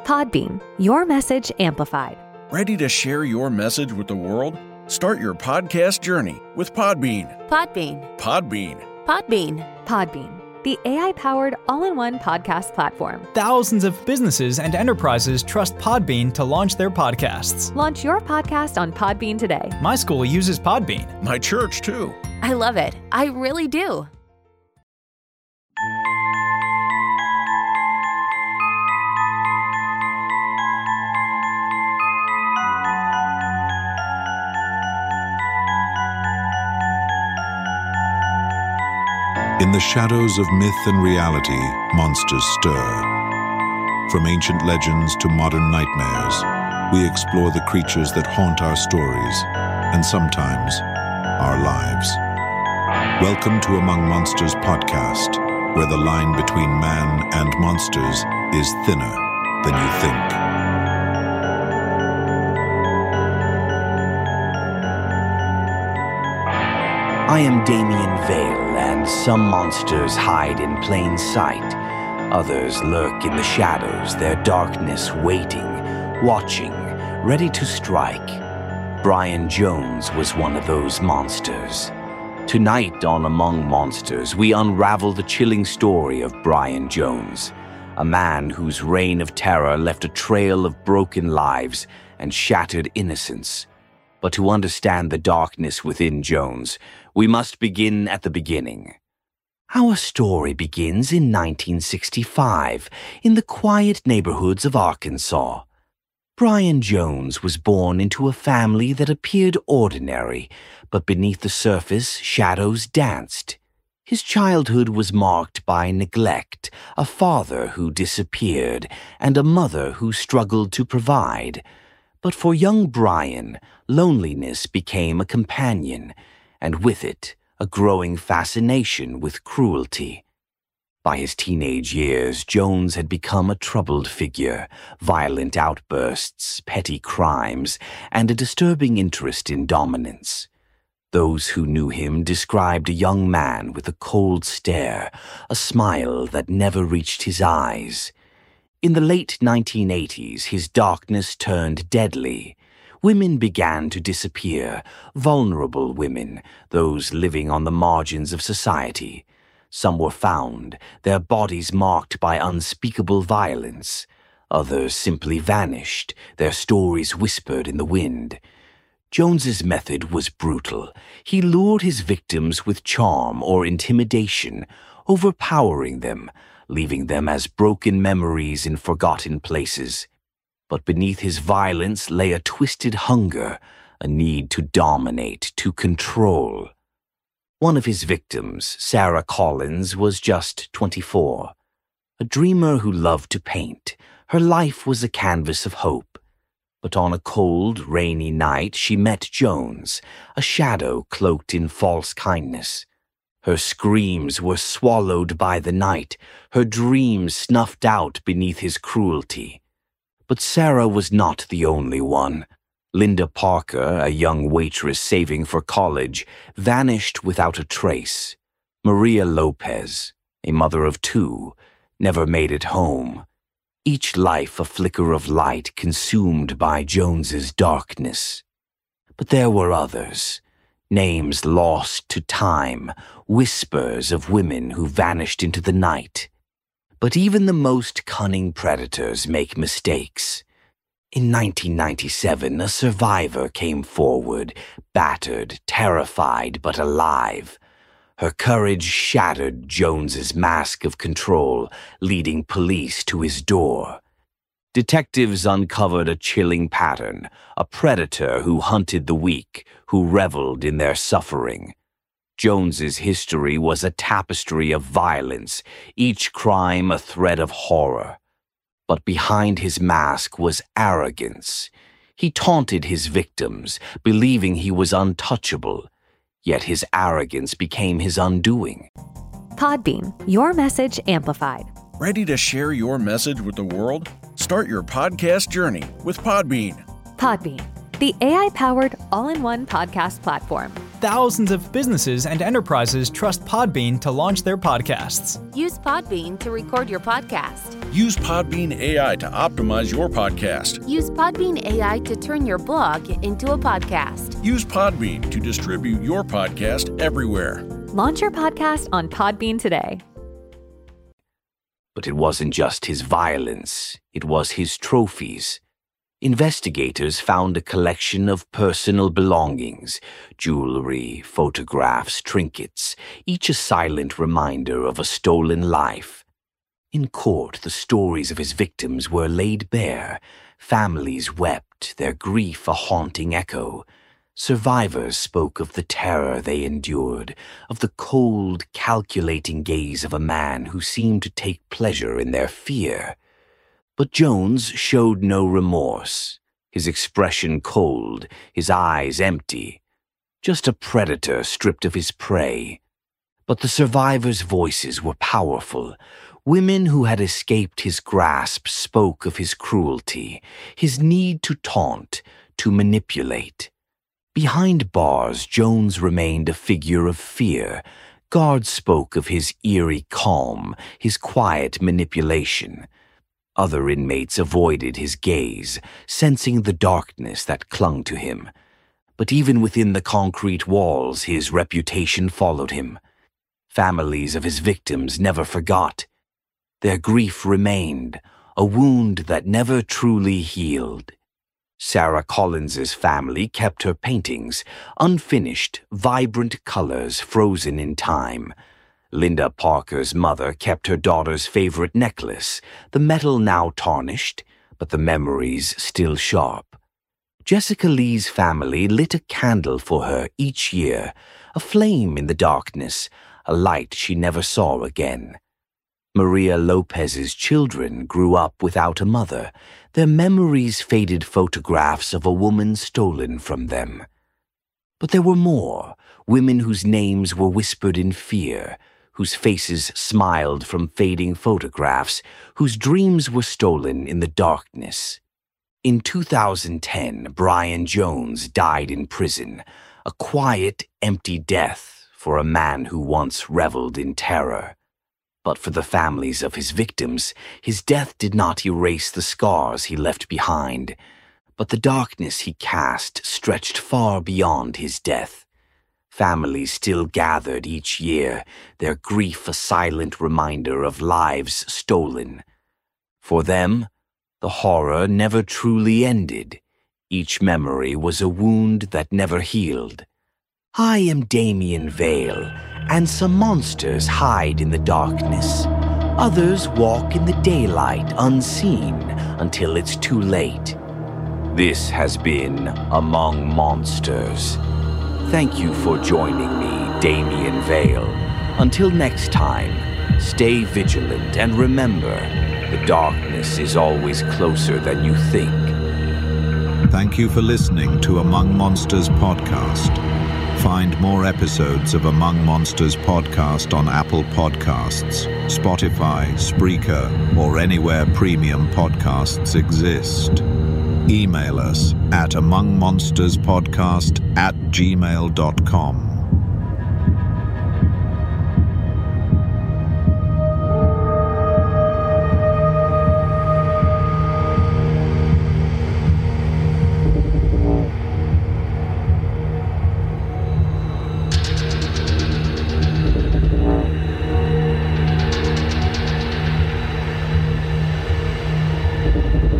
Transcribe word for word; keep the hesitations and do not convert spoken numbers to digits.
Podbean, your message amplified. Ready to share your message with the world? Start your podcast journey with Podbean. Podbean. Podbean. Podbean. Podbean, the A I-powered all-in-one podcast platform. Thousands of businesses and enterprises trust Podbean to launch their podcasts. Launch your podcast on Podbean today. My school uses Podbean. My church, too. I love it. I really do. In the shadows of myth and reality, monsters stir. From ancient legends to modern nightmares, we explore the creatures that haunt our stories, and sometimes our lives. Welcome to Among Monsters podcast, where the line between man and monsters is thinner than you think. I am Damien Vale, and some monsters hide in plain sight. Others lurk in the shadows, their darkness waiting, watching, ready to strike. Brian Jones was one of those monsters. Tonight on Among Monsters, we unravel the chilling story of Brian Jones, a man whose reign of terror left a trail of broken lives and shattered innocence. But to understand the darkness within Jones, we must begin at the beginning. Our story begins in nineteen sixty-five, in the quiet neighborhoods of Arkansas. Brian Jones was born into a family that appeared ordinary, but beneath the surface, shadows danced. His childhood was marked by neglect, a father who disappeared, and a mother who struggled to provide. But for young Brian, loneliness became a companion, and with it, a growing fascination with cruelty. By his teenage years, Jones had become a troubled figure, violent outbursts, petty crimes, and a disturbing interest in dominance. Those who knew him described a young man with a cold stare, a smile that never reached his eyes. In the late nineteen eighties, his darkness turned deadly. Women began to disappear, vulnerable women, those living on the margins of society. Some were found, their bodies marked by unspeakable violence. Others simply vanished, their stories whispered in the wind. Jones's method was brutal. He lured his victims with charm or intimidation, overpowering them, leaving them as broken memories in forgotten places. But beneath his violence lay a twisted hunger, a need to dominate, to control. One of his victims, Sarah Collins, was just twenty-four. A dreamer who loved to paint, her life was a canvas of hope. But on a cold, rainy night she met Jones, a shadow cloaked in false kindness. Her screams were swallowed by the night, her dreams snuffed out beneath his cruelty. But Sarah was not the only one. Linda Parker, a young waitress saving for college, vanished without a trace. Maria Lopez, a mother of two, never made it home. Each life a flicker of light consumed by Jones's darkness. But there were others. Names lost to time, whispers of women who vanished into the night. But even the most cunning predators make mistakes. In nineteen ninety-seven, a survivor came forward, battered, terrified, but alive. Her courage shattered Jones's mask of control, leading police to his door. Detectives uncovered a chilling pattern, a predator who hunted the weak, who reveled in their suffering. Jones's history was a tapestry of violence, each crime a thread of horror. But behind his mask was arrogance. He taunted his victims, believing he was untouchable. Yet his arrogance became his undoing. Podbean, your message amplified. Ready to share your message with the world? Start your podcast journey with Podbean. Podbean, the A I-powered all-in-one podcast platform. thousands of businesses and enterprises trust Podbean to launch their podcasts. Use Podbean to record your podcast. Use Podbean A I to optimize your podcast. Use Podbean A I to turn your blog into a podcast. Use Podbean to distribute your podcast everywhere. Launch your podcast on Podbean today. But it wasn't just his violence, it was his trophies. Investigators found a collection of personal belongings, jewelry, photographs, trinkets, each a silent reminder of a stolen life. In court, the stories of his victims were laid bare. Families wept, their grief a haunting echo. Survivors spoke of the terror they endured, of the cold, calculating gaze of a man who seemed to take pleasure in their fear. But Jones showed no remorse, his expression cold, his eyes empty. Just a predator stripped of his prey. But the survivors' voices were powerful. Women who had escaped his grasp spoke of his cruelty, his need to taunt, to manipulate. Behind bars, Jones remained a figure of fear. Guards spoke of his eerie calm, his quiet manipulation. Other inmates avoided his gaze, sensing the darkness that clung to him. But even within the concrete walls, his reputation followed him. Families of his victims never forgot. Their grief remained, a wound that never truly healed. Sarah Collins's family kept her paintings, unfinished, vibrant colors frozen in time. Linda Parker's mother kept her daughter's favorite necklace, the metal now tarnished, but the memories still sharp. Jessica Lee's family lit a candle for her each year, a flame in the darkness, a light she never saw again. Maria Lopez's children grew up without a mother, their memories faded photographs of a woman stolen from them. But there were more, women whose names were whispered in fear, whose faces smiled from fading photographs, whose dreams were stolen in the darkness. In two thousand ten, Brian Jones died in prison, a quiet, empty death for a man who once reveled in terror. But for the families of his victims, his death did not erase the scars he left behind, but the darkness he cast stretched far beyond his death. Families still gathered each year, their grief a silent reminder of lives stolen. For them, the horror never truly ended. Each memory was a wound that never healed. I am Damien Vale, and some monsters hide in the darkness. Others walk in the daylight unseen until it's too late. This has been Among Monsters. Thank you for joining me, Damien Vale. Until next time, stay vigilant and remember, the darkness is always closer than you think. Thank you for listening to Among Monsters podcast. Find more episodes of Among Monsters podcast on Apple Podcasts, Spotify, Spreaker, or anywhere premium podcasts exist. Email us at amongmonsterspodcast at gmail dot com. Thank you.